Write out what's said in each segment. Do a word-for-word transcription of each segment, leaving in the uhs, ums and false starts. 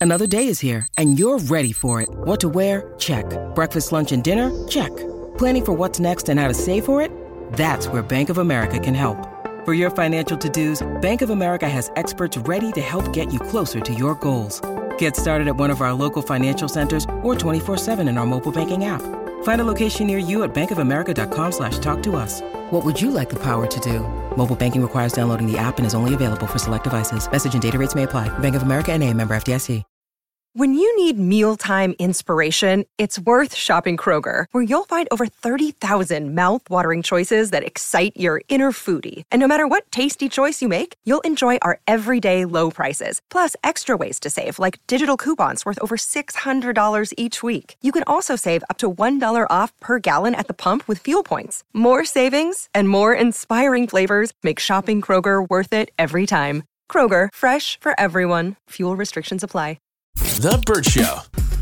Another day is here, and you're ready for it. What to wear? Check. Breakfast, lunch, and dinner? Check. Planning for what's next and how to save for it? That's where Bank of America can help. For your financial to-dos, Bank of America has experts ready to help get you closer to your goals. Get started at one of our local financial centers or twenty-four seven in our mobile banking app. Find a location near you at bankofamerica.com slash talk to us. What would you like the power to do? Mobile banking requires downloading the app and is only available for select devices. Message and data rates may apply. Bank of America N A, member F D I C. When you need mealtime inspiration, it's worth shopping Kroger, where you'll find over thirty thousand mouth-watering choices that excite your inner foodie. And no matter what tasty choice you make, you'll enjoy our everyday low prices, plus extra ways to save, like digital coupons worth over six hundred dollars each week. You can also save up to one dollar off per gallon at the pump with fuel points. More savings and more inspiring flavors make shopping Kroger worth it every time. Kroger, fresh for everyone. Fuel restrictions apply. The Burt Show.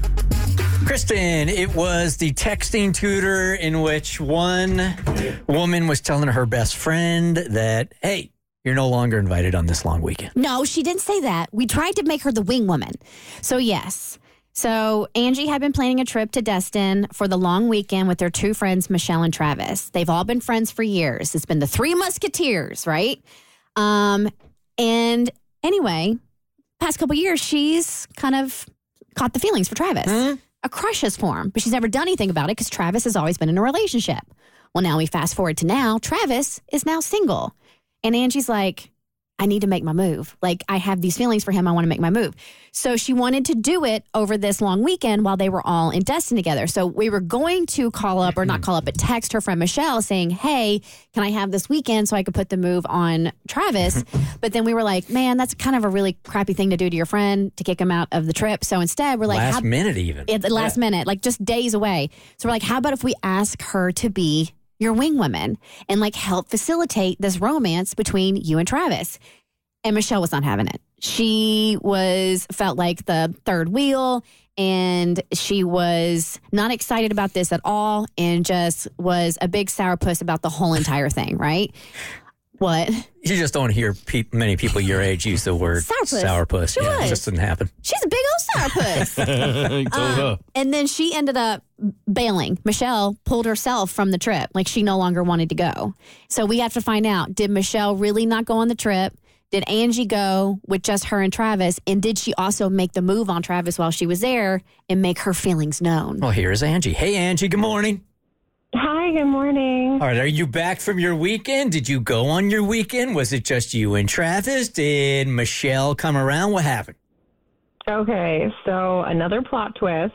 Kristen, it was the texting tutor in which one woman was telling her best friend that, hey, you're no longer invited on this long weekend. No, she didn't say that. We tried to make her the wing woman. So, yes. So, Angie had been planning a trip to Destin for the long weekend with their two friends, Michelle and Travis. They've all been friends for years. It's been the Three Musketeers, right? Um, and anyway, past couple years, she's kind of caught the feelings for Travis. Mm-hmm. A crush has formed, but she's never done anything about it because Travis has always been in a relationship. Well, now we fast forward to now. Travis is now single. And Angie's like, I need to make my move. Like, I have these feelings for him. I want to make my move. So she wanted to do it over this long weekend while they were all in Destin together. So we were going to call up, or not call up, but text her friend Michelle saying, hey, can I have this weekend so I could put the move on Travis? But then we were like, man, that's kind of a really crappy thing to do to your friend, to kick him out of the trip. So instead, we're like, last how, minute even. At the last yeah. minute, like just days away. So we're like, how about if we ask her to be your wing woman and like help facilitate this romance between you and Travis? And Michelle was not having it. She was felt like the third wheel, and she was not excited about this at all, and just was a big sourpuss about the whole entire thing, right? What? You just don't hear pe- many people your age use the word sourpuss. sourpuss. She yeah, was. It just didn't happen. She's a big old sourpuss. uh, and then she ended up bailing. Michelle pulled herself from the trip. Like, she no longer wanted to go. So we have to find out, did Michelle really not go on the trip? Did Angie go with just her and Travis? And did she also make the move on Travis while she was there and make her feelings known? Well, here's Angie. Hey, Angie, good morning. Hi, good morning. All right, are you back from your weekend? Did you go on your weekend? Was it just you and Travis? Did Michelle come around? What happened? Okay, so another plot twist.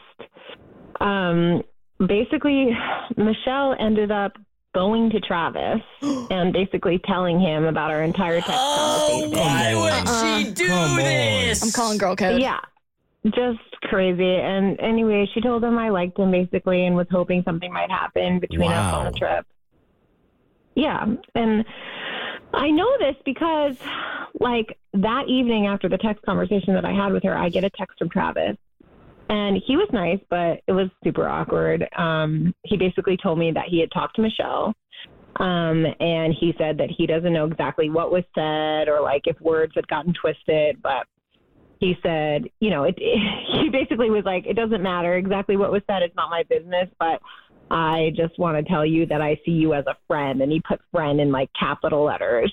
Um, basically, Michelle ended up going to Travis and basically telling him about our entire text oh, conversation. Why would uh-uh. she do Come this? On. I'm calling girl code. Yeah, just crazy. And anyway, she told him I liked him basically and was hoping something might happen between wow. us on the trip. Yeah, and I know this because, like, that evening after the text conversation that I had with her, I get a text from Travis. And he was nice, but it was super awkward. Um, he basically told me that he had talked to Michelle, um, and he said that he doesn't know exactly what was said or, like, if words had gotten twisted. But he said, you know, it, it, he basically was like, it doesn't matter exactly what was said. It's not my business, but I just want to tell you that I see you as a friend. And he put friend in, like, capital letters.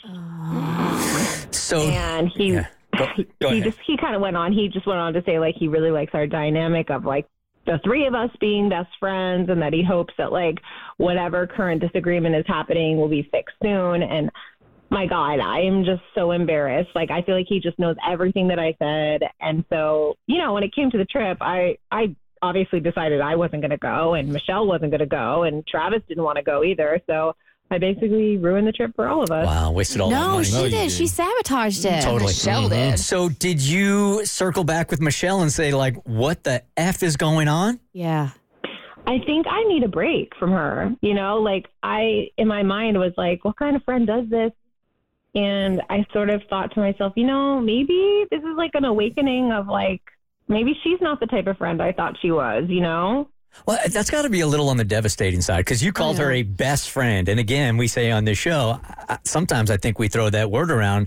So, and he... Yeah. Go, go he ahead. just he kind of went on. He just went on to say, like, he really likes our dynamic of, like, the three of us being best friends, and that he hopes that, like, whatever current disagreement is happening will be fixed soon. And my God, I am just so embarrassed. Like, I feel like he just knows everything that I said. And so, you know, when it came to the trip, I I obviously decided I wasn't going to go, and Michelle wasn't going to go, and Travis didn't want to go either. So I basically ruined the trip for all of us. Wow, wasted all that No, money. she No, did. did. She sabotaged it. Totally. Michelle Mhm. did. So did you circle back with Michelle and say, like, what the F is going on? Yeah. I think I need a break from her. You know, like, I, in my mind, was like, what kind of friend does this? And I sort of thought to myself, you know, maybe this is like an awakening of, like, maybe she's not the type of friend I thought she was, you know? Well, that's got to be a little on the devastating side because you called her a best friend. And again, we say on this show, sometimes I think we throw that word around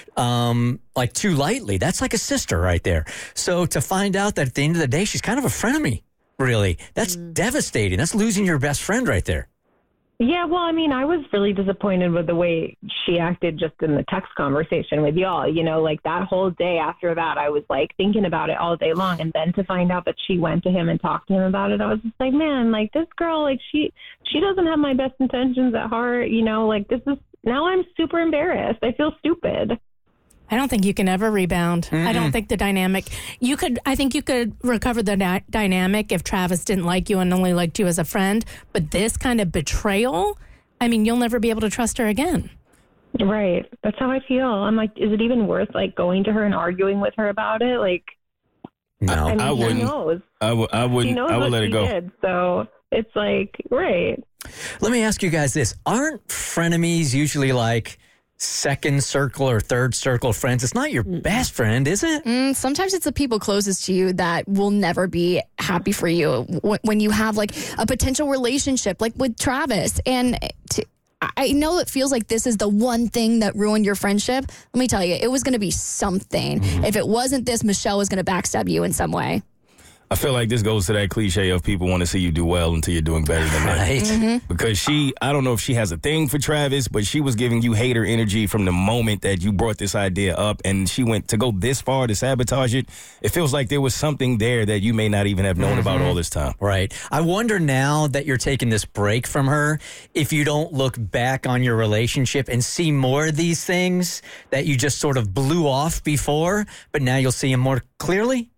um, like too lightly. That's like a sister right there. So to find out that at the end of the day, she's kind of a frenemy, really, that's mm. devastating. That's losing your best friend right there. Yeah, well, I mean, I was really disappointed with the way she acted just in the text conversation with y'all. You know, like that whole day after that, I was like thinking about it all day long. And then to find out that she went to him and talked to him about it, I was just like, man, like this girl, like she, she doesn't have my best intentions at heart. You know, like this is, now I'm super embarrassed. I feel stupid. I don't think you can ever rebound. Mm-mm. I don't think the dynamic, you could, I think you could recover the di- dynamic if Travis didn't like you and only liked you as a friend. But this kind of betrayal, I mean, you'll never be able to trust her again. Right. That's how I feel. I'm like, is it even worth like going to her and arguing with her about it? Like, no, I, mean, I wouldn't. Knows. I, w- I wouldn't. She knows I would what let it she go. Did, so it's like, right. Let me ask you guys this. Aren't frenemies usually like second circle or third circle friends? It's not your best friend, is it? Mm, sometimes it's the people closest to you that will never be happy for you when you have like a potential relationship like with Travis. And to, I know it feels like this is the one thing that ruined your friendship. Let me tell you, it was going to be something. Mm-hmm. If it wasn't this, Michelle was going to backstab you in some way. I feel like this goes to that cliche of people want to see you do well until you're doing better than that. Right. Mm-hmm. Because she, I don't know if she has a thing for Travis, but she was giving you hater energy from the moment that you brought this idea up, and she went to go this far to sabotage it. It feels like there was something there that you may not even have known mm-hmm. about all this time. Right. I wonder now that you're taking this break from her, if you don't look back on your relationship and see more of these things that you just sort of blew off before, but now you'll see them more clearly.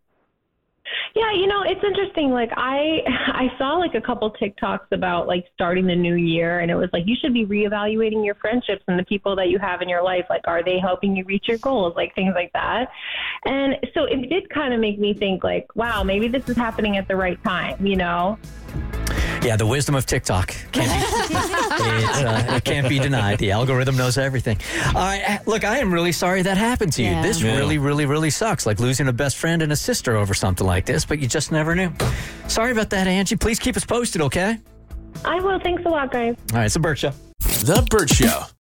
Yeah, you know, it's interesting. Like I, I saw like a couple TikToks about like starting the new year, and it was like you should be reevaluating your friendships and the people that you have in your life. Like, are they helping you reach your goals? Like things like that. And so it did kind of make me think like, wow, maybe this is happening at the right time, you know? Yeah, the wisdom of TikTok can't be, it's, uh, it can't be denied. The algorithm knows everything. All right, look, I am really sorry that happened to you. Yeah. This Yeah. really, really, really sucks. Like losing a best friend and a sister over something like this, but you just never knew. Sorry about that, Angie. Please keep us posted, okay? I will. Thanks a lot, guys. All right, it's The Burt Show. The Burt Show.